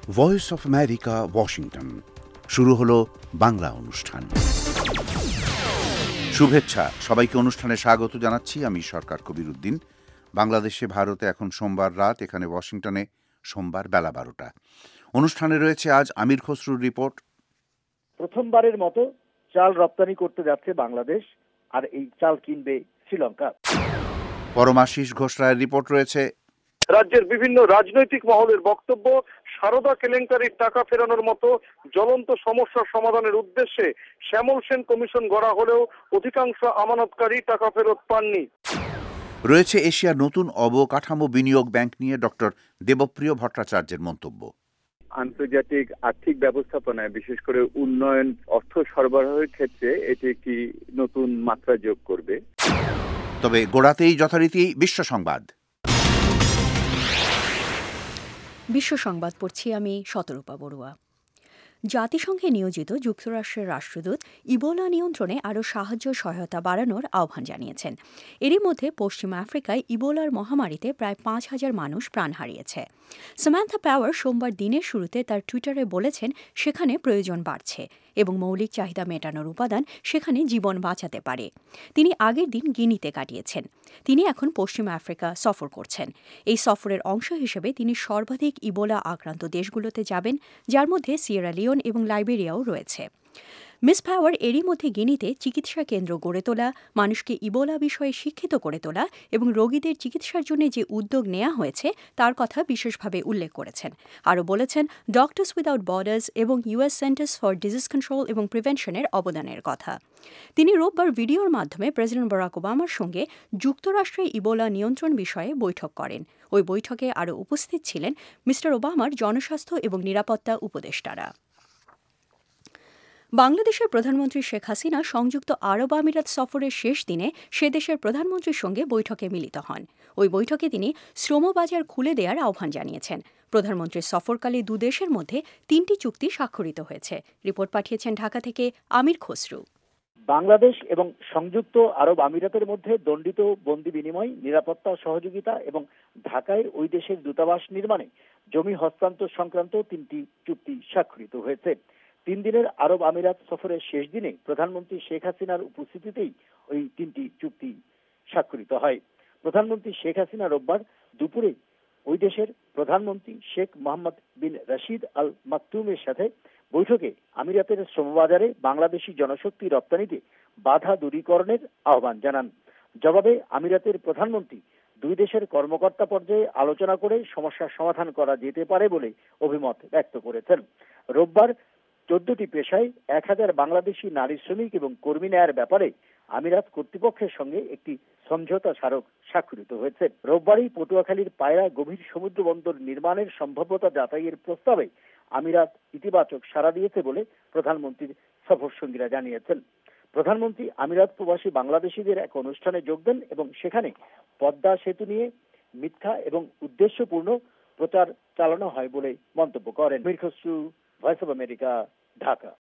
Voice of America, Washington. শুরু হলো বাংলা অনুষ্ঠান। শুভেচ্ছা, সবাইকে অনুষ্ঠানে স্বাগত জানাচ্ছি। আমি সরকার কবির উদ্দিন। বাংলাদেশে ভারতে এখন সোমবার রাত, এখানে ওয়াশিংটনে সোমবার বেলা 12টা। অনুষ্ঠানে রয়েছে আজ আমির খসরুর রিপোর্ট। প্রথমবারের মতো চাল রপ্তানি করতে যাচ্ছে বাংলাদেশ, আর এই চাল কিনবে শ্রীলঙ্কা। পরমাশিস ঘোষ রায়ের রিপোর্ট রয়েছে। রাজ্যের বিভিন্ন রাজনৈতিক মহলের বক্তব্য, সারদা কেলেঙ্কারির টাকা ফেরানোর মতো জ্বলন্ত সমস্যার সমাধানের উদ্দেশ্যে শ্যামল সেন কমিশন গড়া হলেও অধিকাংশ আমানতকারী টাকা ফেরত পাননি। রয়েছে এশিয়ার নতুন অবকাঠামো বিনিয়োগ ব্যাংক নিয়ে ডক্টর দেবপ্রিয় ভট্টাচার্যের মন্তব্য। আন্তর্জাতিক আর্থিক ব্যবস্থাপনায় বিশেষ করে উন্নয়ন অর্থ সরবরাহের ক্ষেত্রে এটি একটি নতুন মাত্রা যোগ করবে। তবে গোড়াতেই যথারীতি বিশ্ব সংবাদ। বিশ্ব সংবাদ পড়ছি আমি শতরূপা বড়ুয়া। জাতিসংঘে নিয়োজিত যুক্তরাষ্ট্রের রাষ্ট্রদূত ইবোলা নিয়ন্ত্রণে আরও সাহায্য সহায়তা বাড়ানোর আহ্বান জানিয়েছেন। এরই মধ্যে পশ্চিম আফ্রিকায় ইবোলার মহামারীতে প্রায় 5,000 মানুষ প্রাণ হারিয়েছে। সামান্থা পাওয়ার সোমবার দিনের শুরুতে তার টুইটারে বলেছেন, সেখানে প্রয়োজন বাড়ছে এবং মৌলিক চাহিদা মেটানোর উপাদান সেখানে জীবন বাঁচাতে পারে। তিনি আগের দিন গিনিতে কাটিয়েছেন। তিনি এখন পশ্চিম আফ্রিকা সফর করছেন। এই সফরের অংশ হিসেবে তিনি সর্বাধিক ইবোলা আক্রান্ত দেশগুলোতে যাবেন, যার মধ্যে সিয়েরা লিওন এবং লাইবেরিয়াও রয়েছে। মিস পাওয়ার এরই মধ্যে গিনিতে চিকিৎসা কেন্দ্র গড়ে তোলা, মানুষকে ইবোলা বিষয়ে শিক্ষিত করে তোলা এবং রোগীদের চিকিৎসার জন্য যে উদ্যোগ নেওয়া হয়েছে তার কথা বিশেষভাবে উল্লেখ করেছেন। আরও বলেছেন ডক্টরস উইদাউট বর্ডার্স এবং US centres for disease control এবং প্রিভেনশনের অবদানের কথা। তিনি রোববার ভিডিওর মাধ্যমে প্রেসিডেন্ট বারাক ওবামার সঙ্গে যুক্তরাষ্ট্রে ইবোলা নিয়ন্ত্রণ বিষয়ে বৈঠক করেন। ওই বৈঠকে আরও উপস্থিত ছিলেন মিস্টার ওবামার জনস্বাস্থ্য এবং নিরাপত্তা উপদেষ্টারা। বাংলাদেশের প্রধানমন্ত্রী শেখ হাসিনা সংযুক্ত আরব আমিরাত সফরের শেষ দিনে সে দেশের প্রধানমন্ত্রীর সঙ্গে বৈঠকে মিলিত হন। ওই বৈঠকে তিনি শ্রমবাজার খুলে দেওয়ার আহ্বান জানিয়েছেন। প্রধানমন্ত্রীর সফরকালে দুদেশের মধ্যে 3টি চুক্তি স্বাক্ষরিত হয়েছে। রিপোর্ট পাঠিয়েছেন ঢাকা থেকে আমির খসরু। বাংলাদেশ এবং সংযুক্ত আরব আমিরাতের মধ্যে দণ্ডিত বন্দি বিনিময়, নিরাপত্তা সহযোগিতা এবং ঢাকায় ওই দেশের দূতাবাস নির্মাণে জমি হস্তান্তর সংক্রান্ত 3টি চুক্তি স্বাক্ষরিত হয়েছে। 3 দিনের আরব আমিরাত সফরের শেষ দিনে প্রধানমন্ত্রী শেখ হাসিনার উপস্থিতিতেই ওই 3টি চুক্তি স্বাক্ষরিত হয়। প্রধানমন্ত্রী শেখ হাসিনা রোববার দুপুরে ওই দেশের প্রধানমন্ত্রী শেখ মোহাম্মদ বিন রশিদ আল মাকতুমের সাথে বৈঠকে আমিরাতের শ্রমবাজারে বাংলাদেশি জনশক্তি রপ্তানিতে বাধা দূরীকরণের আহ্বান জানান। জবাবে আমিরাতের প্রধানমন্ত্রী দুই দেশের কর্মকর্তা পর্যায়ে আলোচনা করে সমস্যার সমাধান করা যেতে পারে বলে অভিমত ব্যক্ত করেছেন। রোববার 14টি পেশায় 1000 বাংলাদেশি নারী শ্রমিক এবং কর্মী নেয়ার ব্যাপারে আমিরাত কর্তৃপক্ষের সঙ্গে একটি সমঝোতা স্মারক স্বাক্ষরিত হয়েছে। রোববারই পটুয়াখালীর পায়রা গভীর সমুদ্র বন্দর নির্মাণের সম্ভাব্যতা যাচাইয়ের প্রস্তাবে আমিরাত ইতিবাচক সাড়া দিয়েছে বলে প্রধানমন্ত্রীর সফর সঙ্গীরা জানিয়েছেন। প্রধানমন্ত্রী আমিরাত প্রবাসী বাংলাদেশিদের এক অনুষ্ঠানে যোগ দেন এবং সেখানে পদ্মা সেতু নিয়ে মিথ্যা এবং উদ্দেশ্যপূর্ণ প্রচার চালানো হয় বলে মন্তব্য করেন। Amir Khasru, voice of America, Dhaka.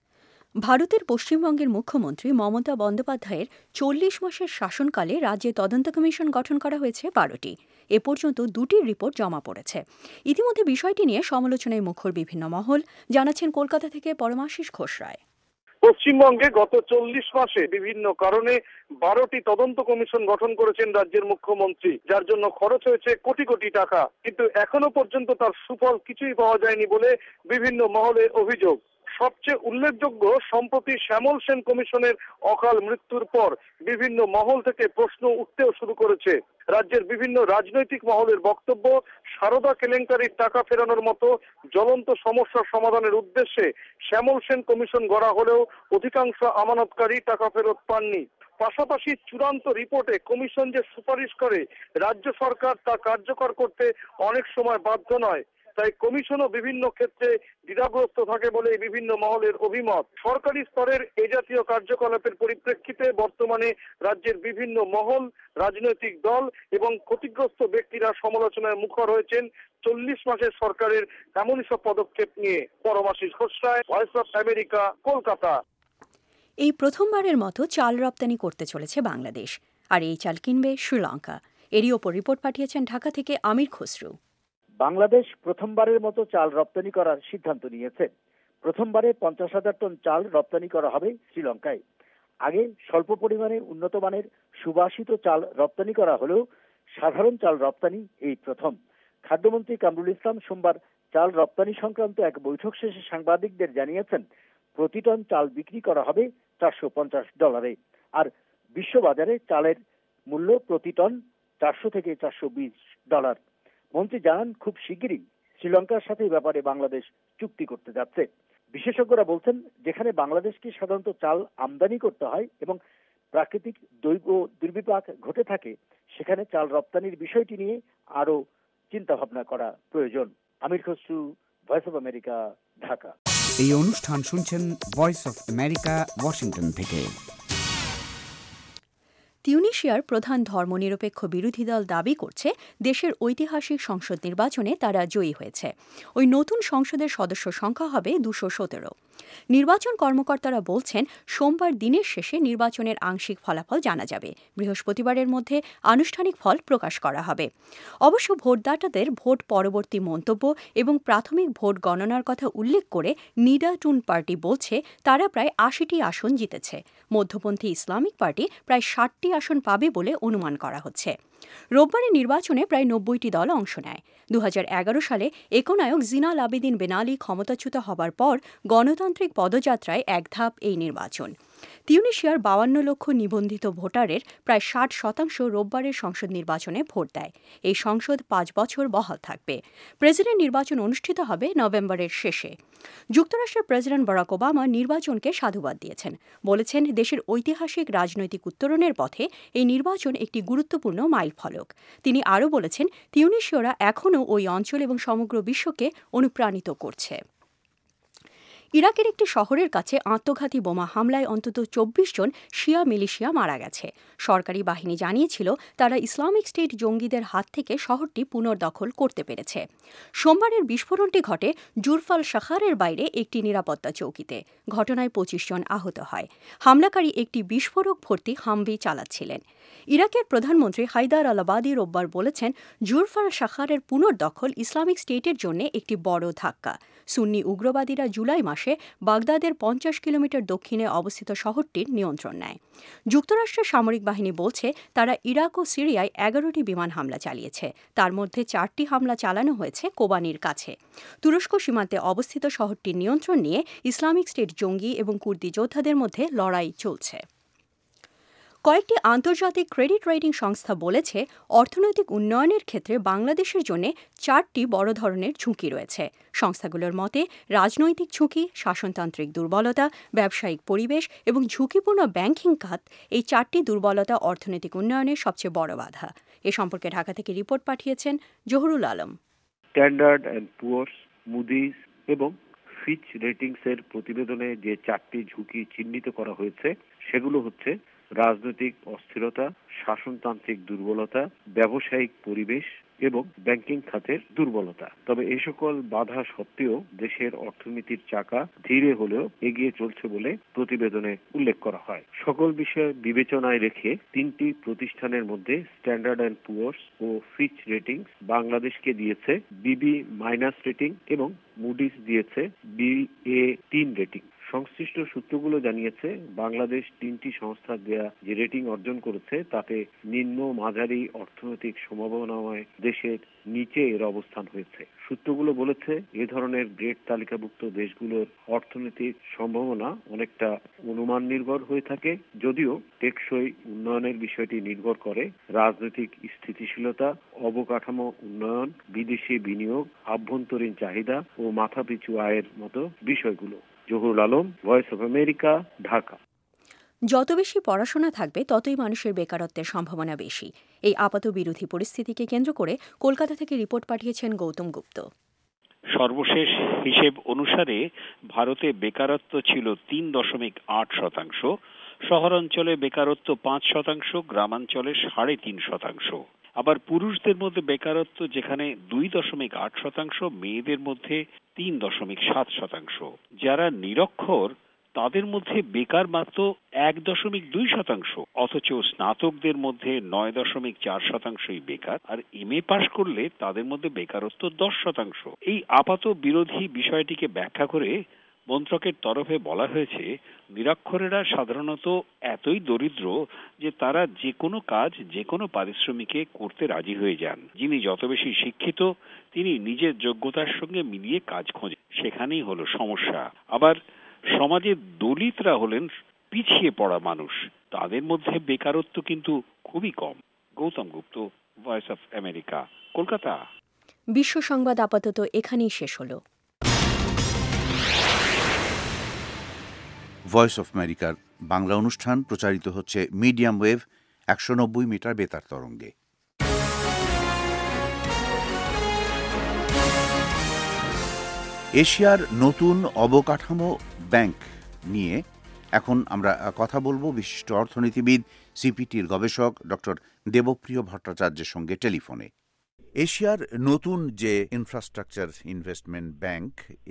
ভারতের পশ্চিমবঙ্গের মুখ্যমন্ত্রী মমতা বন্দ্যোপাধ্যায়ের 40 মাসের শাসনকালে রাজ্যে তদন্ত কমিশন গঠন করা হয়েছে 12টি। এ পর্যন্ত 2টির রিপোর্ট জমা পড়েছে। ইতিমধ্যে বিষয়টি নিয়ে সমালোচনায় মুখর বিভিন্ন মহল, জানাচ্ছেন কলকাতা থেকে পরমাশিস ঘোষ রায়। পশ্চিমবঙ্গে গত 40 মাসে বিভিন্ন কারণে 12টি তদন্ত কমিশন গঠন করেছেন রাজ্যের মুখ্যমন্ত্রী, যার জন্য খরচ হয়েছে কোটি কোটি টাকা। কিন্তু এখনো পর্যন্ত তার সুফল কিছুই পাওয়া যায়নি বলে বিভিন্ন মহলে অভিযোগ। সবচেয়ে উল্লেখযোগ্য, সম্প্রতি শ্যামল সেন কমিশনের অকাল মৃত্যুর পর বিভিন্ন মহল থেকে প্রশ্ন উঠতেও শুরু করেছে। রাজ্যের বিভিন্ন রাজনৈতিক মহলের বক্তব্য, সারদা কেলেঙ্কারির টাকা ফেরানোর মতো জ্বলন্ত সমস্যার সমাধানের উদ্দেশ্যে শ্যামল সেন কমিশন গড়া হলেও অধিকাংশ আমানতকারী টাকা ফেরত পাননি। পাশাপাশি চূড়ান্ত রিপোর্টে কমিশন যে সুপারিশ করে রাজ্য সরকার তা কার্যকর করতে অনেক সময় বাধ্য নয়। তাই কমিশনও বিভিন্ন ক্ষেত্রে দ্বিধাগ্রস্ত থাকে বলে বিভিন্ন মহলের অভিমত। সরকারি স্তরের এ জাতীয় কার্যকলাপের পরিপ্রেক্ষিতে বর্তমানে রাজ্যের বিভিন্ন মহল, রাজনৈতিক দল এবং ক্ষতিগ্রস্ত ব্যক্তিরা সমালোচনায় মুখর হয়েছেন 40 মাসের সরকারের এমনই সব পদক্ষেপ নিয়ে। Paramashis Ghosh Roy, voice of America, Kolkata. এই প্রথমবারের মতো চাল রপ্তানি করতে চলেছে বাংলাদেশ, আর এই চাল কিনবে শ্রীলঙ্কা। এরই ওপর রিপোর্ট পাঠিয়েছেন ঢাকা থেকে আমির খসরু। বাংলাদেশ প্রথমবারের মতো চাল রপ্তানি করার সিদ্ধান্ত নিয়েছে। প্রথমবারে 50,000 টন চাল রপ্তানি করা হবে শ্রীলঙ্কায়। আগে স্বল্প পরিমাণে উন্নত মানের সুবাসিত চাল রপ্তানি করা হলেও সাধারণ চাল রপ্তানি এই প্রথম। খাদ্যমন্ত্রী কামরুল ইসলাম সোমবার চাল রপ্তানি সংক্রান্ত এক বৈঠক শেষে সাংবাদিকদের জানিয়েছেন, প্রতি টন চাল বিক্রি করা হবে $450। আর বিশ্ববাজারে চালের মূল্য প্রতি টন $400 থেকে $420। মন্ত্রী জানান, খুব শিগগিরই শ্রীলঙ্কার সাথে এই ব্যাপারে বাংলাদেশ চুক্তি করতে যাচ্ছে। বিশেষজ্ঞরা বলছেন, যেখানে বাংলাদেশকে সাধারণত চাল আমদানি করতে হয় এবং প্রাকৃতিক দুর্বিপাক ঘটে থাকে, সেখানে চাল রপ্তানির বিষয়টি নিয়ে আরো চিন্তা ভাবনা করা প্রয়োজন। Amir Khasru, voice of America, Dhaka. এই অনুষ্ঠান শুনছেন ভয়েস অফ আমেরিকা, ওয়াশিংটন থেকে। তিউনিশিয়ার প্রধান ধর্মনিরপেক্ষ বিরোধী দল দাবি করছে দেশের ঐতিহাসিক সংসদ নির্বাচনে তারা জয়ী হয়েছে। ওই নতুন সংসদের সদস্য সংখ্যা হবে 217। নির্বাচন কর্মকর্তারা বলছেন, সোমবার দিনের শেষে নির্বাচনের আংশিক ফলাফল জানা যাবে। বৃহস্পতিবারের মধ্যে আনুষ্ঠানিক ফল প্রকাশ করা হবে। অবশ্য ভোটদাতাদের ভোট পরবর্তী মন্তব্য এবং প্রাথমিক ভোট গণনার কথা উল্লেখ করে নিডা টুন পার্টি বলছে তারা প্রায় 80টি আসন জিতেছে। মধ্যপন্থী ইসলামিক পার্টি প্রায় 60টি আসন পাবে বলে অনুমান করা হচ্ছে। রোববারের নির্বাচনে প্রায় 90টি দল অংশ নেয়। 2011 সালে একনায়ক জিনাল আবেদিন বেন আলী ক্ষমতাচ্যুত হবার পর গণতান্ত্রিক পদযাত্রায় এক ধাপ এই নির্বাচন। তিউনিশিয়ার 52 লক্ষ নিবন্ধিত ভোটারের প্রায় 60% রোববারের সংসদ নির্বাচনে ভোট দেয়। এই সংসদ 5 বছর বহাল থাকবে। প্রেসিডেন্ট নির্বাচন অনুষ্ঠিত হবে নভেম্বরের শেষে। যুক্তরাষ্ট্রের প্রেসিডেন্ট বারাক ওবামা নির্বাচনকে সাধুবাদ দিয়েছেন। বলেছেন, দেশের ঐতিহাসিক রাজনৈতিক উত্তরণের পথে এই নির্বাচন একটি গুরুত্বপূর্ণ মাইলফলক। তিনি আরও বলেছেন, তিউনিশীয়রা এখনও ওই অঞ্চল এবং সমগ্র বিশ্বকে অনুপ্রাণিত করছে। ইরাকের একটি শহরের কাছে আত্মঘাতী বোমা হামলায় অন্তত 24 জন শিয়া মিলিশিয়া মারা গেছে। সরকারি বাহিনী জানিয়েছিল তারা ইসলামিক স্টেট জঙ্গিদের হাত থেকে শহরটি পুনর্দখল করতে পেরেছে। সোমবারের বিস্ফোরণটি ঘটে জুরফাল শাখারের বাইরে একটি নিরাপত্তা চৌকিতে। ঘটনায় 25 জন আহত হয়। হামলাকারী একটি বিস্ফোরক ভর্তি হামভি চালাচ্ছিলেন। ইরাকের প্রধানমন্ত্রী হায়দার আল আবাদি রোববার বলেছেন, জুরফাল শাখারের পুনর্দখল ইসলামিক স্টেটের জন্য একটি বড় ধাক্কা। সুন্নি উগ্রবাদীরা জুলাই মাসে বাগদাদের 50 কিলোমিটার দক্ষিণে অবস্থিত শহরটির নিয়ন্ত্রণ নেয়। যুক্তরাষ্ট্রের সামরিক বাহিনী বলছে তারা ইরাক ও সিরিয়ায় 11টি বিমান হামলা চালিয়েছে। তার মধ্যে 4টি হামলা চালানো হয়েছে কোবানির কাছে। তুরস্ক সীমান্তে অবস্থিত শহরটির নিয়ন্ত্রণ নিয়ে ইসলামিক স্টেট জঙ্গি এবং কুর্দি যোদ্ধাদের মধ্যে লড়াই চলছে। কয়েকটি আন্তর্জাতিক ক্রেডিট রেটিং সংস্থা বলেছে, অর্থনৈতিক উন্নয়নের ক্ষেত্রে বাংলাদেশের জন্য 4টি বড় ধরনের ঝুঁকি রয়েছে। সংস্থাগুলোর মতে, রাজনৈতিক ঝুঁকি, শাসনতান্ত্রিক দুর্বলতা, ব্যবসায়িক পরিবেশ এবং ঝুঁকিপূর্ণ ব্যাংকিং খাত, এই 4টি দুর্বলতা অর্থনৈতিক উন্নয়নের সবচেয়ে বড় বাধা। এ সম্পর্কে ঢাকা থেকে রিপোর্ট পাঠিয়েছেন Zahurul Alam. Standard and Poor's, Moody's এবং ফিচ রেটিংসের প্রতিবেদনে যে 4টি ঝুঁকি চিহ্নিত করা হয়েছে সেগুলো হচ্ছে রাজনৈতিক অস্থিরতা, শাসনতান্ত্রিক দুর্বলতা, ব্যবসায়িক পরিবেশ এবং ব্যাংকিং খাতের দুর্বলতা। তবে এই সকল বাধা সত্ত্বেও দেশের অর্থনীতির চাকা ধীরে হলেও এগিয়ে চলছে বলে প্রতিবেদনে উল্লেখ করা হয়। সকল বিষয় বিবেচনায় রেখে 3টি প্রতিষ্ঠানের মধ্যে স্ট্যান্ডার্ড অ্যান্ড পুয়ার্স ও ফিচ রেটিংস বাংলাদেশকে দিয়েছে BB- রেটিং এবং মুডিস দিয়েছে BA3 রেটিং। সংশ্লিষ্ট সূত্রগুলো জানিয়েছে, বাংলাদেশ 3টি সংস্থা দেয়া যে রেটিং অর্জন করেছে তাতে নিম্ন মাঝারি অর্থনৈতিক সম্ভাবনাময় দেশের নিচে এর অবস্থান হয়েছে। সূত্রগুলো বলেছে, এ ধরনের গ্রেড তালিকাভুক্ত দেশগুলোর অর্থনৈতিক সম্ভাবনা অনেকটা অনুমান নির্ভর হয়ে থাকে, যদিও টেকসই উন্নয়নের বিষয়টি নির্ভর করে রাজনৈতিক স্থিতিশীলতা, অবকাঠামো উন্নয়ন, বিদেশি বিনিয়োগ, আভ্যন্তরীণ চাহিদা ও মাথাপিছু আয়ের মতো বিষয়গুলো। Zahurul Alam, voice of America, Dhaka. যত বেশি পড়াশোনা থাকবে ততই মানুষের বেকারত্বের সম্ভাবনা বেশি। এই আপাত বিরোধী পরিস্থিতিকে কেন্দ্র করে কলকাতা থেকে রিপোর্ট পাঠিয়েছেন গৌতম গুপ্ত। সর্বশেষ হিসেব অনুসারে ভারতে বেকারত্ব ছিল 3.8%, শহরাঞ্চলে বেকারত্ব 5%, গ্রামাঞ্চলে 3.5%। আবার পুরুষদের মধ্যে বেকারত্ব যেখানে 2.8%, মেয়েদের মধ্যে 3.7%। যারা নিরক্ষর তাদের মধ্যে বেকার মাত্র 1.2%, অথচ স্নাতকদের মধ্যে 9.4%ই বেকার, আর MA পাশ করলে তাদের মধ্যে বেকারত্ব 10%। এই আপাত বিরোধী বিষয়টিকে ব্যাখ্যা করে মন্ত্রকের তরফে বলা হয়েছে, নিরক্ষরেরা সাধারণত এতই দরিদ্র যে তারা যে কোনো কাজ যে কোনো পারিশ্রমিকে করতে রাজি হয়ে যান। যিনি যত বেশি শিক্ষিত তিনি নিজের যোগ্যতার সঙ্গে মিলিয়ে কাজ খোঁজেন, সেখানেই হলো সমস্যা। আবার সমাজের দলিতরা হলেন পিছিয়ে পড়া মানুষ, তাদের মধ্যে বেকারত্ব কিন্তু খুবই কম। Gautam Gupta, voice of America, Kolkata. বিশ্ব সংবাদ আপাতত এখানেই শেষ হলো। ভয়েস অফ আমেরিকার বাংলা অনুষ্ঠান প্রচারিত হচ্ছে মিডিয়াম ওয়েভ 190 মিটার বেতার তরঙ্গে। এশিয়ার নতুন অবকাঠামো ব্যাংক নিয়ে এখন আমরা কথা বলবো বিশিষ্ট অর্থনীতিবিদ, সিপিটির গবেষক ডক্টর দেবপ্রিয় ভট্টাচার্যের সঙ্গে টেলিফোনে। এশিয়ার নতুন যে ইনফ্রাস্ট্রাকচার ইনভেস্টমেন্ট ব্যাংক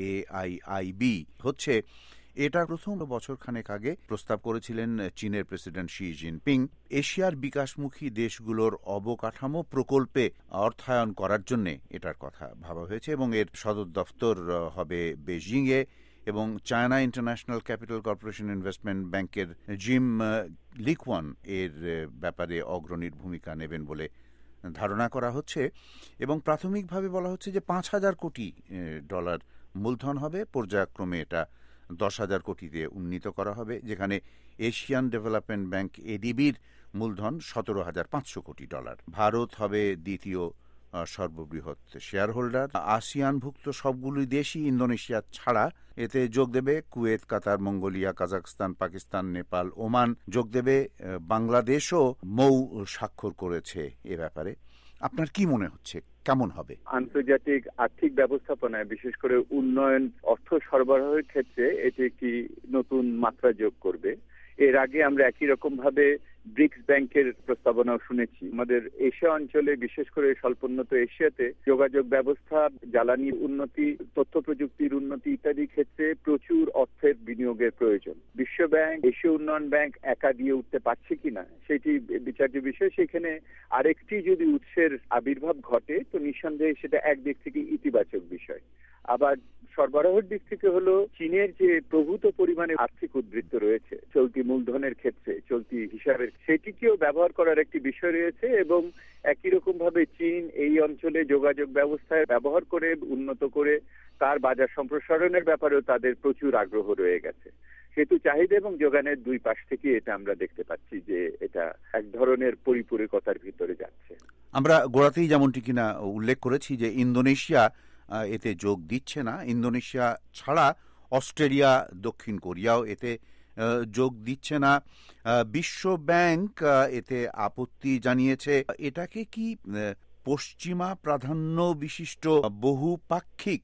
AIIB হচ্ছে, এটা প্রথম বছরখানেক আগে প্রস্তাব করেছিলেন চীনের প্রেসিডেন্ট শি জিনপিং। এশিয়ার বিকাশমুখী দেশগুলোর অবকাঠামো প্রকল্পে অর্থায়ন করার জন্য এটার কথা ভাবা হয়েছে এবং এর সদর দফতর হবে বেজিংয়ে এবং China International Capital Corporation Investment ব্যাংকের জিম লিকুয়ান এর ব্যাপারে অগ্রণীর ভূমিকা নেবেন বলে ধারণা করা হচ্ছে এবং প্রাথমিকভাবে বলা হচ্ছে যে $5,000 কোটি মূলধন হবে, পর্যায়ক্রমে এটা 10,000 কোটিতে উন্নীত করা হবে, যেখানে এশিয়ান ডেভেলপমেন্ট ব্যাংক ADBর মূলধন $17,500 কোটি। ভারত হবে দ্বিতীয় সর্ববৃহৎ শেয়ার হোল্ডার। আসিয়ানভুক্ত সবগুলি দেশই ইন্দোনেশিয়া ছাড়া এতে যোগ দেবে। Kuwait, Qatar, Mongolia, Kazakhstan, Pakistan, Nepal, Oman যোগ দেবে। বাংলাদেশও মৌ স্বাক্ষর করেছে এ ব্যাপারে। আপনার কি মনে হচ্ছে, কেমন হবে? আন্তর্জাতিক আর্থিক ব্যবস্থাপনায় বিশেষ করে উন্নয়ন অর্থ সরবরাহের ক্ষেত্রে এটি একটি নতুন মাত্রা যোগ করবে। এর আগে আমরা একই রকম ভাবে ব্রিক্স ব্যাংকের প্রস্তাবনাও শুনেছি। আমাদের এশিয়া অঞ্চলে, বিশেষ করে স্বল্পোন্নত এশিয়াতে যোগাযোগ ব্যবস্থা, জ্বালানির উন্নতি, তথ্য প্রযুক্তির উন্নতি ইত্যাদি ক্ষেত্রে প্রচুর অর্থের বিনিয়োগের প্রয়োজন। বিশ্ব ব্যাংক, এশীয় উন্নয়ন ব্যাংক একা দিয়ে উঠতে পারছে কিনা সেটি বিচার্য বিষয়। সেখানে আরেকটি যদি উৎসের আবির্ভাব ঘটে তো নিঃসন্দেহে সেটা একদিক থেকে ইতিবাচক বিষয়। আবার সরবরাহের দিক থেকে হলো চীনের যে প্রভূত পরিমাণে আর্থিক উদ্বৃত্ত রয়েছে চলতি মূলধনের ক্ষেত্রে, চলতি হিসাবের, সেটিকেও ব্যবহার করার একটি বিষয় রয়েছে এবং একই রকম ভাবে চীন এই অঞ্চলে যোগাযোগ ব্যবস্থায় ব্যবহার করে উন্নত করে তার বাজার সম্প্রসারণের ব্যাপারেও তাদের প্রচুর আগ্রহ রয়ে গেছে। সেহেতু চাহিদা এবং যোগানের দুই পাশ থেকে এটা আমরা দেখতে পাচ্ছি যে এটা এক ধরনের পরিপূরকতার ভিতরে যাচ্ছে। আমরা গোড়াতেই যেমনটি কিনা উল্লেখ করেছি যে ইন্দোনেশিয়া এতে যোগ দিচ্ছে না। ইন্দোনেশিয়া ছাড়া অস্ট্রেলিয়া, দক্ষিণ কোরিয়াও এতে যোগ দিচ্ছে না। বিশ্ব ব্যাংক এতে আপত্তি জানিয়েছে। এটাকে কি পশ্চিমা প্রাধান্য বিশিষ্ট বহুপাক্ষিক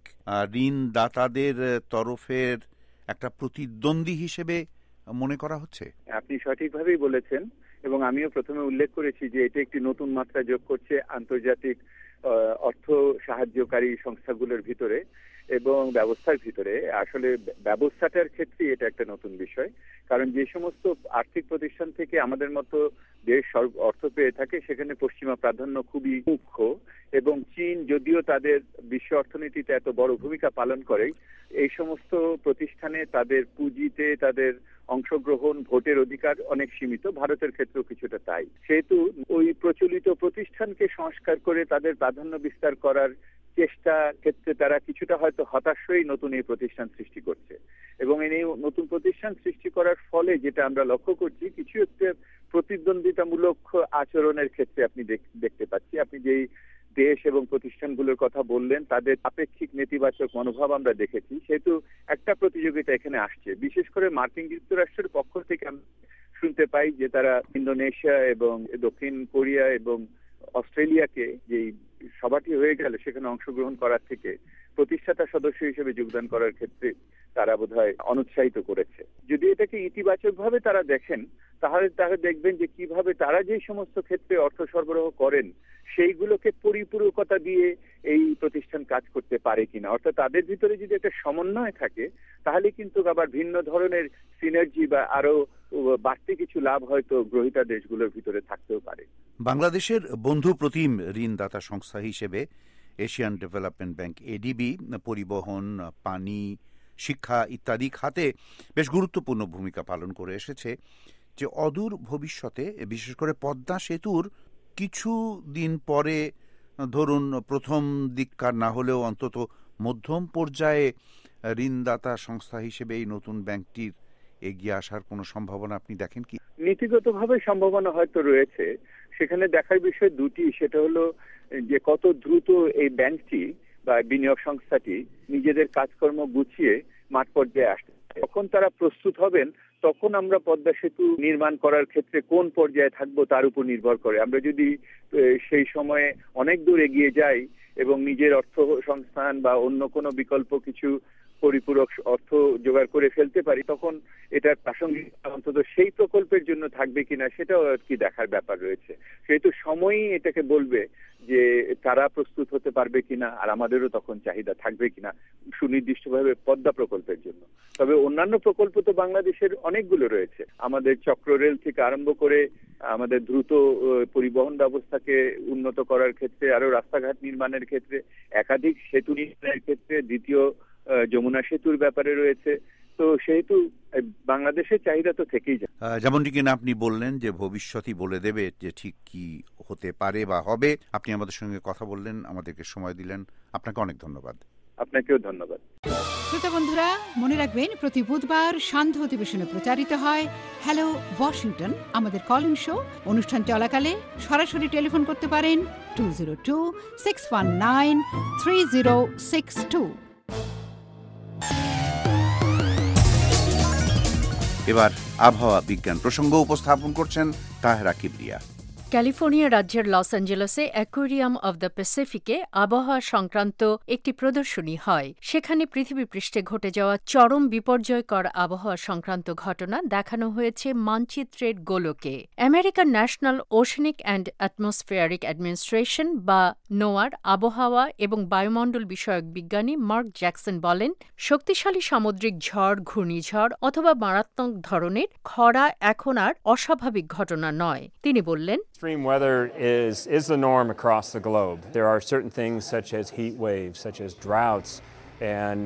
ঋণদাতাদের তরফের একটা প্রতিদ্বন্দ্বী হিসেবে মনে করা হচ্ছে? আপনি সঠিকভাবেই বলেছেন এবং আমিও প্রথমে উল্লেখ করেছি যে এটা একটি নতুন মাত্রা যোগ করছে আন্তর্জাতিক অর্থ সাহায্যকারী সংস্থাগুলোর ভিতরে এবং ব্যবস্থার ভিতরে। আসলে ব্যবস্থাটার ক্ষেত্রে এটা একটা নতুন বিষয়, কারণ যে সমস্ত আর্থিক প্রতিষ্ঠান থেকে আমাদের মতো দেশ অর্থ পেয়ে থাকে সেখানে পশ্চিমা প্রাধান্য খুবই মুখ্য এবং চীন যদিও তাদের বিশ্ব অর্থনীতিতে এত বড় ভূমিকা পালন করে, এই সমস্ত প্রতিষ্ঠানে তাদের পুঁজিতে তাদের অংশগ্রহণ, ভোটের অধিকার অনেক সীমিত। ভারতের ক্ষেত্রেও কিছুটা তাই। সেহেতু ওই প্রচলিত প্রতিষ্ঠানকে সংস্কার করে তাদের প্রাধান্য বিস্তার করার চেষ্টা ক্ষেত্রে তারা কিছুটা হয়তো হতাশ হয়ে নতুন এই প্রতিষ্ঠান সৃষ্টি করছে এবং এই নতুন প্রতিষ্ঠান সৃষ্টি করার ফলে যেটা আমরা লক্ষ্য করছি, কিছু একটা প্রতিদ্বন্দ্বিতামূলক আচরণের ক্ষেত্রে আপনি দেখতে পাচ্ছি। আপনি যেই দেশ এবং প্রতিষ্ঠানগুলোর কথা বললেন তাদের আপেক্ষিক নেতিবাচক মনোভাব আমরা দেখেছি। সেহেতু একটা প্রতিযোগিতা এখানে আসছে। বিশেষ করে মার্কিন যুক্তরাষ্ট্রের পক্ষ থেকে আমরা শুনতে পাই যে তারা ইন্দোনেশিয়া এবং দক্ষিণ কোরিয়া এবং অস্ট্রেলিয়াকে যেই সভাটি হয়ে গেল সেখানে অংশগ্রহণ করার থেকে প্রতিষ্ঠাতা সদস্য হিসেবে যোগদান করার ক্ষেত্রে তারা বোধহয় অনুৎসাহিত করেছে। যদি এটাকে ইতিবাচকভাবে তারা দেখেন তাহলে তারা দেখবেন যে কিভাবে তারা যে সমস্ত ক্ষেত্রে অর্থ সরবরাহ করেন সেইগুলোকে পরিপূরকতা দিয়ে এই প্রতিষ্ঠান কাজ করতে পারে কিনা, অর্থাৎ তাদের ভিতরে যদি একটা সমন্বয় থাকে তাহলে কিন্তু আবার ভিন্ন ধরনের সিনার্জি বা আরো বাড়তি কিছু লাভ হয়তো গ্রহীতা দেশগুলোর ভিতরে থাকতেও পারে। বাংলাদেশের বন্ধু প্রতিম ঋণদাতা সংস্থা হিসেবে এশিয়ান ডেভেলপমেন্ট ব্যাংক এডিবি পরিবহন, পানি, শিক্ষা ইত্যাদি খাতে বেশ গুরুত্বপূর্ণ ভূমিকা পালন করে এসেছে। যে অদূর ভবিষ্যতে বিশেষ করে পদ্মা সেতুর কিছু দিন পরে, ধরুন প্রথম দিককার না হলেও অন্তত মধ্যম পর্যায়ে ঋণদাতা সংস্থা হিসেবে এই নতুন ব্যাংকটির এগিয়ে আসার কোনো সম্ভাবনা আপনি দেখেন কি? নীতিগতভাবে সম্ভাবনা হয়তো রয়েছে। সেখানে দেখার বিষয় দুটি, সেটা হলো যে কত দ্রুত এই ব্যাংকটি বা বিনিয়োগ সংস্থাটি নিজেদের কাজকর্ম গুছিয়ে মাঠ পর্যায়ে আসতে। যখন তারা প্রস্তুত হবেন তখন আমরা পদ্মা সেতু নির্মাণ করার ক্ষেত্রে কোন পর্যায়ে থাকবো তার উপর নির্ভর করে। আমরা যদি সেই সময়ে অনেক দূর এগিয়ে যাই এবং নিজের অর্থ সংস্থান বা অন্য কোনো বিকল্প কিছু পরিপূরক অর্থ জোগাড় করে ফেলতে পারি, তখন এটার প্রাসঙ্গিক অন্তত সেই প্রকল্পের জন্য থাকবে কিনা সেটাও আর কি দেখার ব্যাপার রয়েছে। সেহেতু সময়ই এটাকে বলবে যে তারা প্রস্তুত হতে পারবে কিনা আর আমাদেরও তখন চাহিদা থাকবে কিনা সুনির্দিষ্টভাবে পদ্মা প্রকল্পের জন্য। তবে অন্যান্য প্রকল্প তো বাংলাদেশের অনেকগুলো রয়েছে। আমাদের চক্ররেল থেকে আরম্ভ করে আমাদের দ্রুত পরিবহন ব্যবস্থাকে উন্নত করার ক্ষেত্রে, আরো রাস্তাঘাট নির্মাণের ক্ষেত্রে, একাধিক সেতু নির্মাণের ক্ষেত্রে, দ্বিতীয় যমুনা সেতুর ব্যাপারে রয়েছে। তো সেহেতু বাংলাদেশের চাহিদা তো থেকেই যায়। যেমনটি কিনা আপনি বললেন যে ভবিষ্যৎই বলে দেবে যে ঠিক কি হতে পারে বা হবে। আপনি আমাদের সঙ্গে কথা বললেন, আমাদেরকে সময় দিলেন, আপনাকে অনেক ধন্যবাদ। আপনাকেও ধন্যবাদ। শ্রোতা বন্ধুরা, মনে রাখবেন প্রতি বুধবার সান্ধ্য অধিবেশনে প্রচারিত হয় হ্যালো ওয়াশিংটন, আমাদের কলিং শো। অনুষ্ঠান চলাকালে সরাসরি টেলিফোন করতে পারেন 202-619-3062। এবার আবহাওয়া বিজ্ঞান প্রসঙ্গ উপস্থাপন করছেন তাহেরা কিবরিয়া। ক্যালিফোর্নিয়া রাজ্যের লস অ্যাঞ্জেলেসে অ্যাকোয়ারিয়াম অব দ্য প্যাসিফিকে আবহাওয়া সংক্রান্ত একটি প্রদর্শনী হয়। সেখানে পৃথিবী পৃষ্ঠে ঘটে যাওয়া চরম বিপর্যয়কর আবহাওয়া সংক্রান্ত ঘটনা দেখানো হয়েছে মানচিত্রের গোলকে। American National Oceanic and Atmospheric Administration বা নোয়ার আবহাওয়া এবং বায়ুমণ্ডল বিষয়ক বিজ্ঞানী মার্ক জ্যাকসন বলেন, শক্তিশালী সামুদ্রিক ঝড়, ঘূর্ণিঝড় অথবা মারাত্মক ধরনের খরা এখন আর অস্বাভাবিক ঘটনা নয়। তিনি বললেন, Extreme weather is the norm across the globe. There are certain things such as heat waves, such as droughts, and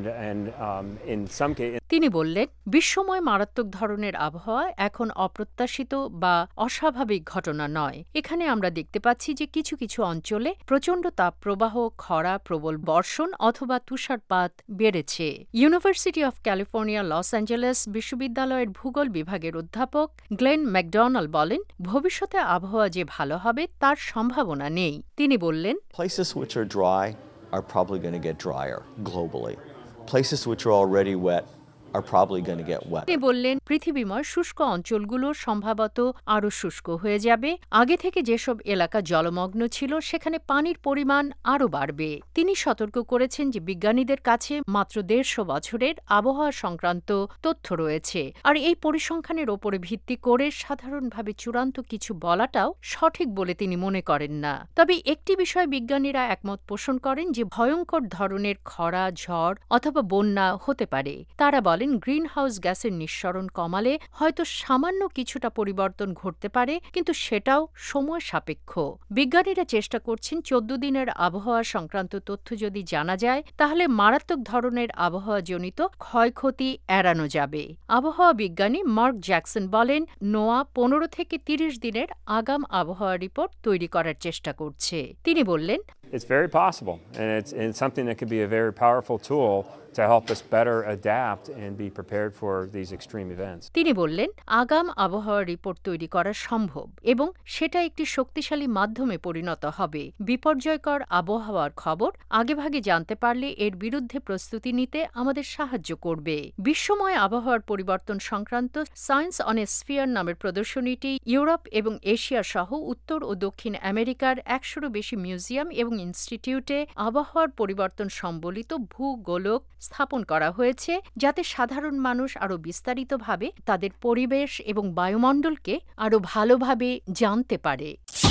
in some cases. তিনি বললেন, বিশ্বময় মারাত্মক ধরনের আবহাওয়া এখন অপ্রত্যাশিত বা অস্বাভাবিক ঘটনা নয়। এখানে আমরা দেখতে পাচ্ছি যে কিছু কিছু অঞ্চলে প্রচণ্ড তাপপ্রবাহ, খরা, প্রবল বর্ষণ অথবা তুষারপাত বেড়েছে। University of California Los Angeles বিশ্ববিদ্যালয়ের ভূগোল বিভাগের অধ্যাপক গ্লেন ম্যাকডোনাল্ড বলেন, ভবিষ্যতে আবহাওয়া যে ভালো হবে তার সম্ভাবনা নেই। তিনি বললেন, Places which are dry are probably going to get drier globally. Places which are already wet are probably going to get wet. তিনি বললেন, পৃথিবীময় শুষ্ক অঞ্চলগুলো সম্ভবত আরও শুষ্ক হয়ে যাবে। আগে থেকে যেসব এলাকা জলমগ্ন ছিল সেখানে পানির পরিমাণ আরও বাড়বে। তিনি সতর্ক করেছেন যে বিজ্ঞানীদের কাছে মাত্র 150 বছরের আবহাওয়া সংক্রান্ত তথ্য রয়েছে, আর এই পরিসংখ্যানের ওপরে ভিত্তি করে সাধারণভাবে চূড়ান্ত কিছু বলাটাও সঠিক বলে তিনি মনে করেন না। তবে একটি বিষয়ে বিজ্ঞানীরা একমত পোষণ করেন যে ভয়ঙ্কর ধরনের খরা, ঝড় অথবা বন্যা হতে পারে। তারা বলেন, গ্রিনহাউস গ্যাসের নিঃসরণ কমালে হয়তো সামান্য কিছুটা পরিবর্তন ঘটতে পারে, কিন্তু সেটাও সময় সাপেক্ষ। বিজ্ঞানীরা চেষ্টা করছেন 14 দিনের আবহাওয়া সংক্রান্ত তথ্য যদি জানা যায় তাহলে মারাত্মক ধরনের আবহাওয়াজনিত ক্ষয়ক্ষতি এড়ানো যাবে। আবহাওয়া বিজ্ঞানী মার্ক জ্যাকসন বলেন, নোয়া 15 থেকে 30 দিনের আগাম আবহাওয়া রিপোর্ট তৈরি করার চেষ্টা করছে। তিনি বললেন, It's very possible, and it's something that could be a very powerful tool to help us better adapt and be prepared for these extreme events. তিনি বললেন, আগাম আবহাওয়ার রিপোর্ট তৈরি করা সম্ভব এবং সেটা একটি শক্তিশালী মাধ্যমে পরিণত হবে। বিপর্যয়কর আবহাওয়ার খবর আগেভাগে জানতে পারলে এর বিরুদ্ধে প্রস্তুতি নিতে আমাদের সাহায্য করবে। বিশ্বময় আবহাওয়ার পরিবর্তন সংক্রান্ত সায়েন্স অন এ স্ফিয়ার নামের প্রদর্শনীটি ইউরোপ এবং এশিয়া সহ উত্তর ও দক্ষিণ আমেরিকার 100-রও বেশি মিউজিয়াম এবং ইনস্টিটিউটে আবহাওয়ার পরিবর্তন সম্বলিত ভূগোলক স্থাপন করা হয়েছে, যাতে সাধারণ মানুষ আরও বিস্তারিতভাবে তাদের পরিবেশ এবং বায়ুমণ্ডলকে আরও ভালোভাবে জানতে পারে।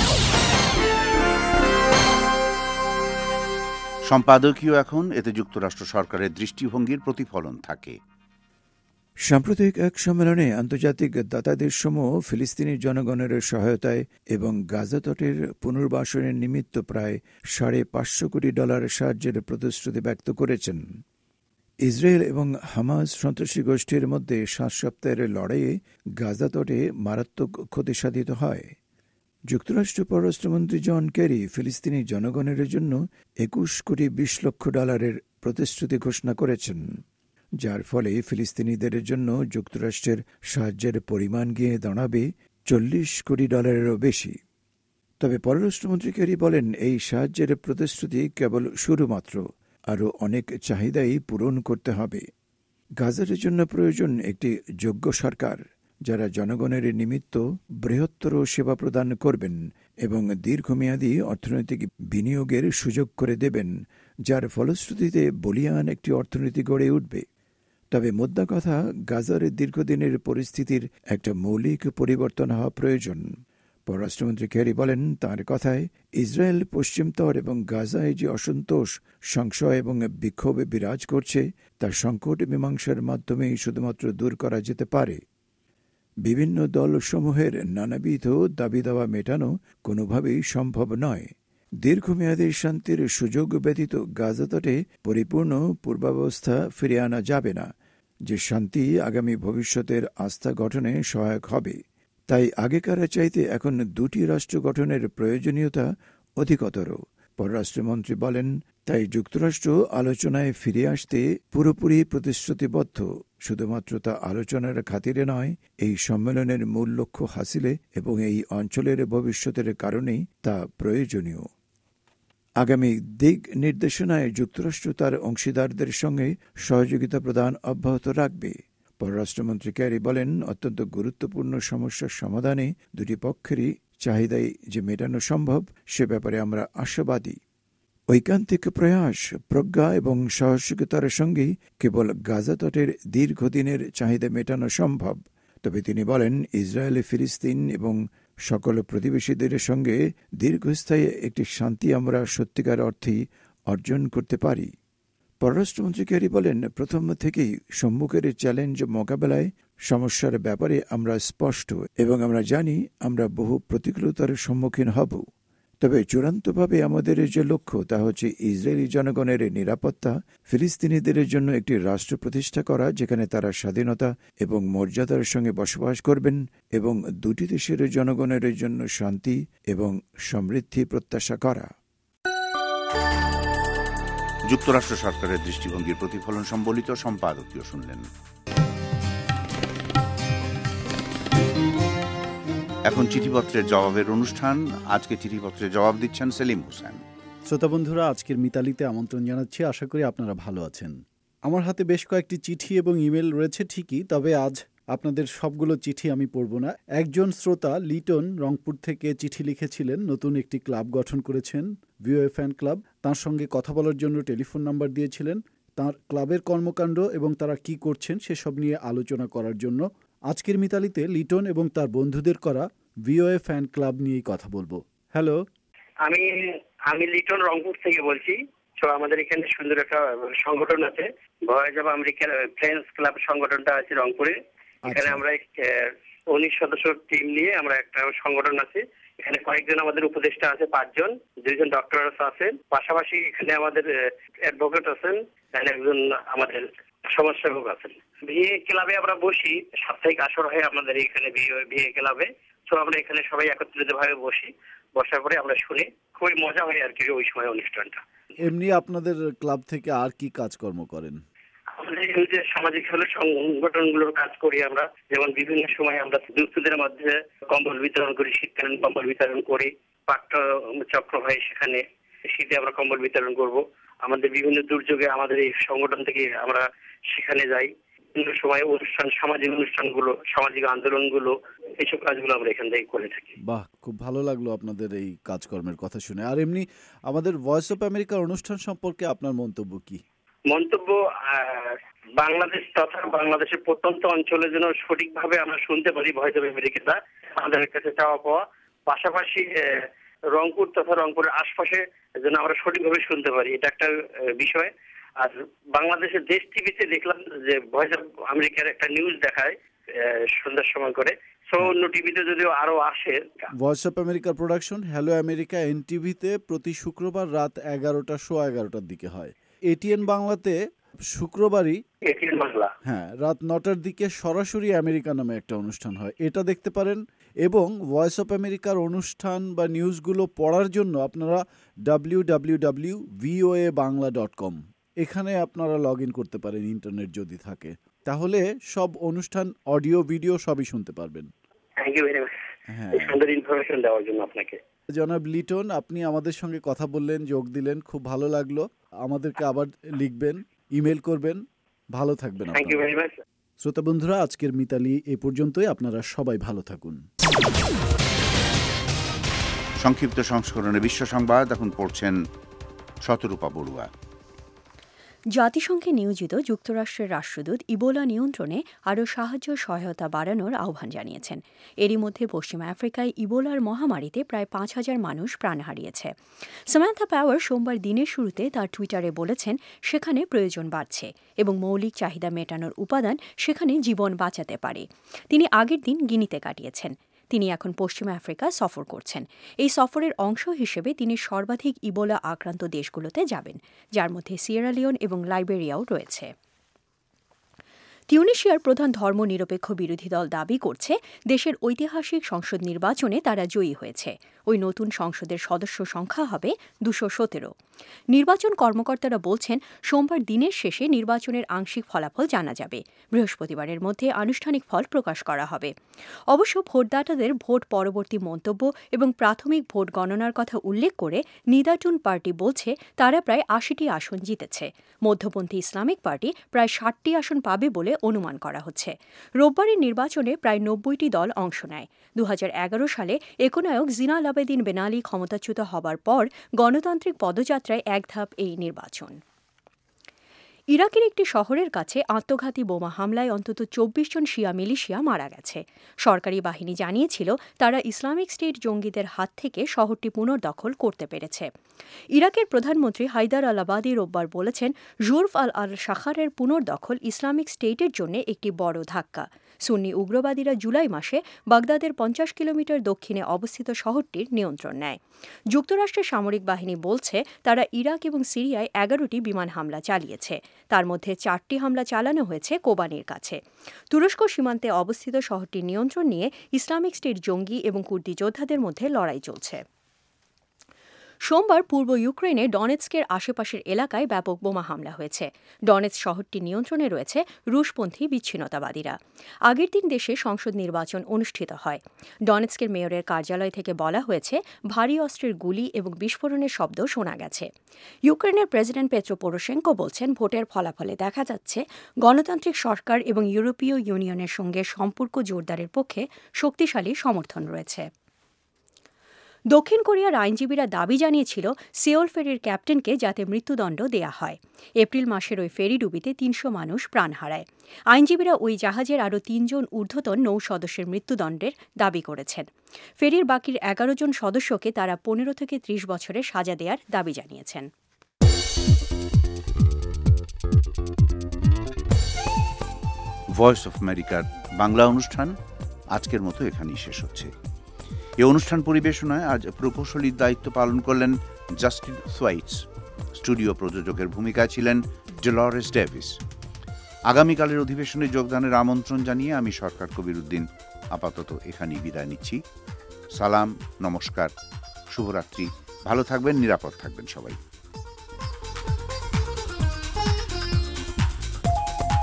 সম্পাদকীয় এখন এতে যুক্তরাষ্ট্র সরকারের দৃষ্টিভঙ্গির প্রতিফলন থাকে। সাম্প্রতিক এক সম্মেলনে আন্তর্জাতিক দাতাদের সমূহ ফিলিস্তিনি জনগণের সহায়তায় এবং গাজা তটের পুনর্বাসনের নিমিত্ত প্রায় $550 কোটি সাহায্যের প্রতিশ্রুতি ব্যক্ত করেছেন। ইসরায়েল এবং হামাস সন্ত্রাসী গোষ্ঠীর মধ্যে 7 সপ্তাহের লড়াইয়ে গাজা তটে মারাত্মক ক্ষতি সাধিত হয়। যুক্তরাষ্ট্র পররাষ্ট্রমন্ত্রী জন কেরি ফিলিস্তিনি জনগণের জন্য $21.20 কোটি প্রতিশ্রুতি ঘোষণা করেছেন, যার ফলে ফিলিস্তিনিদের জন্য যুক্তরাষ্ট্রের সাহায্যের পরিমাণ গিয়ে দাঁড়াবে $40 কোটি বেশি। তবে পররাষ্ট্রমন্ত্রী কেরি বলেন, এই সাহায্যের প্রতিশ্রুতি কেবল শুরু মাত্র, আরও অনেক চাহিদাই পূরণ করতে হবে। গাজার জন্য প্রয়োজন একটি যোগ্য সরকার, যারা জনগণের নিমিত্ত বৃহত্তর সেবা প্রদান করবেন এবং দীর্ঘমেয়াদী অর্থনৈতিক বিনিয়োগের সুযোগ করে দেবেন, যার ফলশ্রুতিতে বলিয়ান একটি অর্থনীতি গড়ে উঠবে। তবে মোদ্দা কথা, গাজার দীর্ঘদিনের পরিস্থিতির একটা মৌলিক পরিবর্তন হওয়া প্রয়োজন। পররাষ্ট্রমন্ত্রী কেরি বলেন, তাঁর কথায় ইসরায়েল পশ্চিমতর এবং গাজায় যে অসন্তোষ, সংশয় এবং বিক্ষোভে বিরাজ করছে, তার সংকট মীমাংসার মাধ্যমেই শুধুমাত্র দূর করা যেতে পারে। বিভিন্ন দলসমূহের নানাবিধ দাবি দাওয়া মেটানো কোনোভাবেই সম্ভব নয়। দীর্ঘমেয়াদী শান্তির সুযোগ ব্যতীত গাজা তটে পরিপূর্ণ পূর্বাবস্থা ফিরে আনা যাবে না, যে শান্তি আগামী ভবিষ্যতের আস্থা গঠনে সহায়ক হবে। তাই আগেকার চাইতে এখন 2টি রাষ্ট্র গঠনের প্রয়োজনীয়তা অধিকতর। পররাষ্ট্রমন্ত্রী বলেন, তাই যুক্তরাষ্ট্র আলোচনায় ফিরে আসতে পুরোপুরি প্রতিশ্রুতিবদ্ধ। শুধুমাত্র তা আলোচনার খাতিরে নয়, এই সম্মেলনের মূল লক্ষ্য হাসিলে এবং এই অঞ্চলের ভবিষ্যতের কারণেই তা প্রয়োজনীয়। আগামী দিক নির্দেশনায় যুক্তরাষ্ট্র তার অংশীদারদের সঙ্গে সহযোগিতা প্রদান অব্যাহত রাখবে। পররাষ্ট্রমন্ত্রী ক্যারি বলেন, অত্যন্ত গুরুত্বপূর্ণ সমস্যার সমাধানে দুটি পক্ষেরই চাহিদাই যে মেটানো সম্ভব, সে ব্যাপারে আমরা আশাবাদী। ঐকান্তিক প্রয়াস, প্রজ্ঞা এবং সাহসিকতার সঙ্গেই কেবল গাজা তটের দীর্ঘদিনের চাহিদা মেটানো সম্ভব। তবে তিনি বলেন, ইসরায়েল, ফিলিস্তিন এবং সকল প্রতিবেশীদের সঙ্গে দীর্ঘস্থায়ী একটি শান্তি আমরা সত্যিকার অর্থেই অর্জন করতে পারি। পররাষ্ট্রমন্ত্রী ক্যারি বলেন, প্রথম থেকেই সম্মুখের চ্যালেঞ্জ মোকাবেলায় সমস্যার ব্যাপারে আমরা স্পষ্ট এবং আমরা জানি আমরা বহু প্রতিকূলতার সম্মুখীন হব। তবে চূড়ান্তভাবে আমাদের যে লক্ষ্য, তা হচ্ছে ইসরায়েলি জনগণের নিরাপত্তা, ফিলিস্তিনিদের জন্য একটি রাষ্ট্র প্রতিষ্ঠা করা যেখানে তারা স্বাধীনতা এবং মর্যাদার সঙ্গে বসবাস করবেন এবং দুটি দেশের জনগণের জন্য শান্তি এবং সমৃদ্ধি প্রত্যাশা করা। যুক্তরাষ্ট্র সরকারের দৃষ্টিভঙ্গির প্রতিফলন সম্বলিত সম্পাদকীয় শুনলেন। এখন চিঠিপত্রের জবাবের অনুষ্ঠান। আজকে চিঠিপত্রের জবাব দিচ্ছেন সেলিম হোসেন। শ্রোতা বন্ধুরা, আজকের মিতালিতে আমন্ত্রণ জানাচ্ছি। আশা করি আপনারা ভালো আছেন। আমার হাতে বেশ কয়েকটি চিঠি এবং ইমেল রয়েছে ঠিকই, তবে আজ আপনাদের সবগুলো চিঠি আমি পড়ব না। একজন শ্রোতা লিটন রংপুর থেকে চিঠি লিখেছিলেন, নতুন একটি ক্লাব গঠন করেছেন, ভিওএ ফ্যান ক্লাব। তার সঙ্গে কথা বলার জন্য টেলিফোন নাম্বার দিয়েছিলেন, তার ক্লাবের কর্মকাণ্ড এবং তারা কি করছেন সেসব নিয়ে আলোচনা করার জন্য। আজকের মিতালিতে লিটন এবং তার বন্ধুদের করা ভিওএ ফ্যান ক্লাব নিয়েই কথা বলবো। হ্যালো, আমি লিটন রংপুর থেকে বলছি। তো আমাদের এখানে সুন্দর একটা সংগঠন আছে, ভয়েস অব আমেরিকার ফ্রেন্ডস ক্লাব সংগঠনটা আছে রংপুরে। এখানে আমরা 19 সদস্যের টিম নিয়ে আমরা একটা সংগঠন আছে। এখানে কয়েকজন আমাদের উপদেষ্টা আছে, 5 জন, 2 জন ডক্টর আছেন, পাশাপাশি এখানে আমাদের অ্যাডভোকেট আছেন, একজন আমাদের সমাজসেবক আছেন। ভিএ ক্লাবে আমরা বসি, সাপ্তাহিক আসর হয় আমাদের এখানে ভিএ ক্লাবে। তো আমরা এখানে সবাই একত্রিত ভাবে বসি, বসার পরে আমরা শুনি, খুবই মজা হয় আর কি ওই সময় অনুষ্ঠানটা। এমনি আপনাদের ক্লাব থেকে আর কি কাজকর্ম করেন? আমাদের যে সামাজিক সংগঠনগুলোর কাজ করি আমরা, যেমন বিভিন্ন সময় আমরা দুস্থদের মধ্যে কম্বল বিতরণ করি, শীতকালীন কম্বল বিতরণ করি। পাট্য চক্র হয়, সেখানে শীতে আমরা কম্বল বিতরণ করব। আমাদের বিভিন্ন দুর্যোগে আমাদের এই সংগঠন থেকে আমরা সেখানে যাই। বিভিন্ন সময় অনুষ্ঠান, সামাজিক অনুষ্ঠানগুলো, সামাজিক আন্দোলনগুলো, এইসব কাজগুলো আমরা এখান থেকে করে থাকি। বাহ, খুব ভালো লাগলো আপনাদের এই কাজকর্মের কথা শুনে। আর এমনি আমাদের ভয়েস অফ আমেরিকার অনুষ্ঠান সম্পর্কে আপনার মন্তব্য কি? মন্তব্য, বাংলাদেশ তথা বাংলাদেশের প্রত্যন্ত অঞ্চলের জন্য সঠিকভাবে আমরা শুনতে পারি ভয়েস অফ আমেরিকাটা আমাদের কাছে চাওয়া পাওয়া। পাশাপাশি রংপুর তথা রংপুরের আশপাশে যেন আমরা সঠিকভাবে শুনতে পারি, এটা একটা বিষয়। আর বাংলাদেশের দেশ টিভিতে দেখলাম যে ভয়েস অফ আমেরিকার একটা নিউজ দেখায় সন্ধ্যার সময় করে। সো অন্য টিভিতে যদিও আরো আসে। ভয়েস অফ আমেরিকার প্রোডাকশন হ্যালো আমেরিকা এনটিভিতে প্রতি শুক্রবার রাত 11টার দিকে হয়। এটিএন বাংলাতে শুক্রবারই, এটিএন বাংলা, হ্যাঁ, রাত 9টার দিকে সরাসরি আমেরিকা নামে একটা অনুষ্ঠান হয়, এটা দেখতে পারেন। এবং ভয়েস অফ আমেরিকার অনুষ্ঠান বা নিউজগুলো পড়ার জন্য আপনারা www.voabangla.com এখানে আপনারা লগ ইন করতে পারেন, ইন্টারনেট যদি থাকে। তাহলে সব অনুষ্ঠান, অডিও, ভিডিও সবই শুনতে পারবেন। থ্যাংক ইউ ভেরি মাচ সুন্দর ইনফরমেশন দেওয়ার জন্য আপনাকে। জনাব লিটন, আপনি আমাদের সঙ্গে কথা বললেন, যোগ দিলেন, খুব ভালো লাগলো। আমাদেরকে আবার লিখবেন, ইমেল করবেন। ভালো থাকবেন। Thank you very much. শ্রোতা বন্ধুরা, আজকের মিতালি এ পর্যন্তই। আপনারা সবাই ভালো থাকুন। সংক্ষিপ্ত সংস্করণে বিশ্ব সংবাদ এখন পড়ছেন শতরূপা বড়ুয়া। জাতিসংঘে নিয়োজিত যুক্তরাষ্ট্রের রাষ্ট্রদূত ইবোলা নিয়ন্ত্রণে আরও সাহায্য সহায়তা বাড়ানোর আহ্বান জানিয়েছেন। এরই মধ্যে পশ্চিম আফ্রিকায় ইবোলার মহামারীতে প্রায় 5,000 মানুষ প্রাণ হারিয়েছে। সামান্থা পাওয়ার সোমবার দিনের শুরুতে তার টুইটারে বলেছেন, সেখানে প্রয়োজন বাড়ছে এবং মৌলিক চাহিদা মেটানোর উপাদান সেখানে জীবন বাঁচাতে পারে। তিনি আগের দিন গিনিতে কাটিয়েছেন। তিনি এখন পশ্চিম আফ্রিকা সফর করছেন। এই সফরের অংশ হিসেবে তিনি সর্বাধিক ইবোলা আক্রান্ত দেশগুলোতে যাবেন, যার মধ্যে সিয়েরা লিওন এবং লাইবেরিয়াও রয়েছে। তিউনিশিয়ার প্রধান ধর্মনিরপেক্ষ বিরোধী দল দাবি করছে দেশের ঐতিহাসিক সংসদ নির্বাচনে তারা জয়ী হয়েছে। ওই নতুন সংসদের সদস্য সংখ্যা হবে 217। নির্বাচন কর্মকর্তারা বলছেন, সোমবার দিনের শেষে নির্বাচনের আংশিক ফলাফল জানা যাবে। বৃহস্পতিবারের মধ্যে আনুষ্ঠানিক ফল প্রকাশ করা হবে। অবশ্য ভোটদাতাদের ভোট পরবর্তী মন্তব্য এবং প্রাথমিক ভোট গণনার কথা উল্লেখ করে নিদাটুন পার্টি বলছে তারা প্রায় 80টি আসন জিতেছে। মধ্যপন্থী ইসলামিক পার্টি প্রায় 60টি আসন পাবে বলে অনুমান করা হচ্ছে। রোববারের নির্বাচনে প্রায় 90টি দল অংশ নেয়। 2011 সালে একনায়ক জিনাল আবেদিন বেন আলী ক্ষমতাচ্যুত হবার পর গণতান্ত্রিক পদযাত্রায় এক ধাপ এই নির্বাচন। ইরাকের একটি শহরের কাছে আত্মঘাতী বোমা হামলায় অন্তত 24 জন শিয়া মিলিশিয়া মারা গেছে। সরকারি বাহিনী জানিয়েছিল তারা ইসলামিক স্টেট জঙ্গিদের হাত থেকে শহরটি পুনর্দখল করতে পেরেছে। ইরাকের প্রধানমন্ত্রী হায়দার আল আবাদি রোববার বলেছেন, জুরফ আল শাখারের পুনর্দখল ইসলামিক স্টেটের জন্য একটি বড় ধাক্কা। সুন্নি উগ্রবাদীরা জুলাই মাসে বাগদাদের 50 কিলোমিটার দক্ষিণে অবস্থিত শহরটির নিয়ন্ত্রণ নেয়। যুক্তরাষ্ট্রের সামরিক বাহিনী বলছে তারা ইরাক এবং সিরিয়ায় 11টি বিমান হামলা চালিয়েছে। তার মধ্যে 4টি হামলা চালানো হয়েছে কোবানির কাছে। তুরস্ক সীমান্তে অবস্থিত শহরটির নিয়ন্ত্রণ নিয়ে ইসলামিক স্টেট জঙ্গি এবং কুর্দি যোদ্ধাদের মধ্যে লড়াই চলছে। সোমবার পূর্ব ইউক্রেনে ডনেৎস্কের আশেপাশের এলাকায় ব্যাপক বোমা হামলা হয়েছে। ডনেৎস্ক শহরটি নিয়ন্ত্রণে রয়েছে রুশপন্থী বিচ্ছিন্নতাবাদীরা। আগের দিন দেশে সংসদ নির্বাচন অনুষ্ঠিত হয়। ডনেৎস্কের মেয়রের কার্যালয় থেকে বলা হয়েছে ভারী অস্ত্রের গুলি এবং বিস্ফোরণের শব্দ শোনা গেছে। ইউক্রেনের প্রেসিডেন্ট পেট্রো পোরোশেঙ্কো বলছেন, ভোটের ফলাফলে দেখা যাচ্ছে গণতান্ত্রিক সরকার এবং ইউরোপীয় ইউনিয়নের সঙ্গে সম্পর্ক জোরদারের পক্ষে শক্তিশালী সমর্থন রয়েছে। দক্ষিণ কোরিয়ার আইনজীবীরা দাবি জানিয়েছিল সিওল ফেরির ক্যাপ্টেনকে যাতে মৃত্যুদণ্ড দেয়া হয়। এপ্রিল মাসের ওই ফেরি ডুবিতে 300 মানুষ প্রাণ হারায়। আইনজীবীরা ওই জাহাজের আরও 3 জন ঊর্ধ্বতন নৌ সদস্যের মৃত্যুদণ্ডের দাবি করেছেন। ফেরির বাকির 11 জন সদস্যকে তারা 15 থেকে 30 বছরের সাজা দেওয়ার দাবি জানিয়েছেন। ভয়েস অফ আমেরিকার বাংলা অনুষ্ঠান আজকের মতো এখানেই শেষ হচ্ছে। এই অনুষ্ঠান পরিবেশনায় আজ প্রকৌশলীর দায়িত্ব পালন করলেন জাস্টিন সোয়াইটস। স্টুডিও প্রযোজকের ভূমিকায় ছিলেন ডেলরেস ডেভিস। আগামীকালের অধিবেশনে যোগদানের আমন্ত্রণ জানিয়ে আমি সরকার কবির উদ্দিন আপাতত এখানেই বিদায় নিচ্ছি। সালাম, নমস্কার, শুভরাত্রি। ভালো থাকবেন, নিরাপদ থাকবেন সবাই।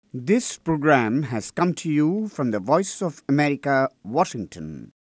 This program has come to you from the Voice of America, Washington.